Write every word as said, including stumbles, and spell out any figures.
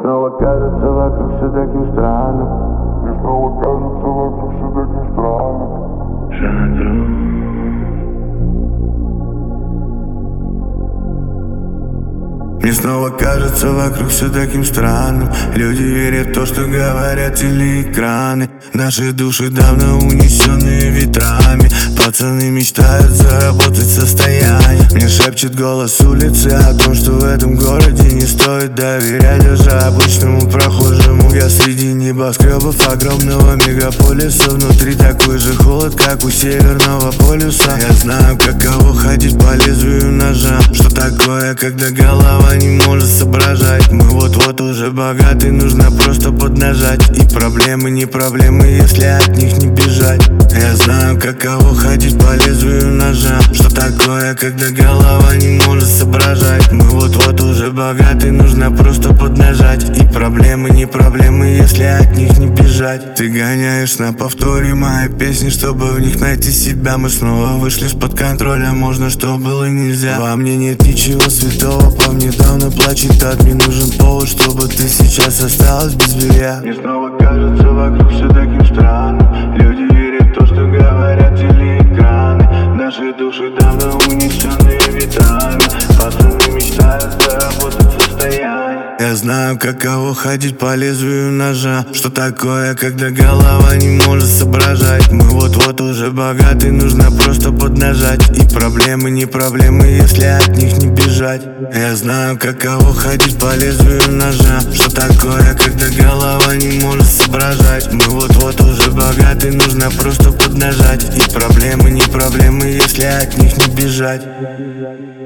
снова кажется вокруг все таким странным. Мне снова кажется вокруг все таким странным. Жанру. Мне снова кажется вокруг все таким странным. Люди верят в то, что говорят телеэкраны. Наши души давно унесенные ветрами. Пацаны мечтают заработать состояние. Мне шепчет голос улицы о том, что в этом городе не стоит доверять даже обычному прохожему. Я среди небоскребов огромного мегаполиса. Внутри такой же холод, как у Северного полюса. Я знаю, каково ходить по лезвию ножа. Что такое, когда голова не может соображать. Мы вот-вот уже богаты, нужно просто поднажать. И проблемы не проблемы, если от них не бежать. Я знаю, каково ходить по лезвию ножа. Что такое, когда голова не может соображать. Мы вот-вот уже богаты, нужно просто поднажать. И проблемы не проблемы, если от них не бежать. Ты гоняешь на повторе мои песни, чтобы в них найти себя. Мы снова вышли из-под контроля, можно, что было нельзя. Во мне нет ничего святого, по мне давно плачет ад. Мне нужен повод, чтобы ты сейчас осталась без белья. Мне снова кажется вокруг все таким странным. Люди верят в то, что говорят телеэкраны. Наши души давно унесенные ветрами. Пацаны мечтают заработать состояние. Я знаю, каково ходить по лезвию ножа. Что такое, когда голова не может соображать. Мы вот-вот уже богаты, нужно просто поднажать. И проблемы не проблемы, если от них не бежать. Я знаю, каково ходить по лезвию ножа. Что такое, когда голова не может соображать. Мы вот-вот уже богаты, нужно просто поднажать. И проблемы не проблемы, если от них не бежать.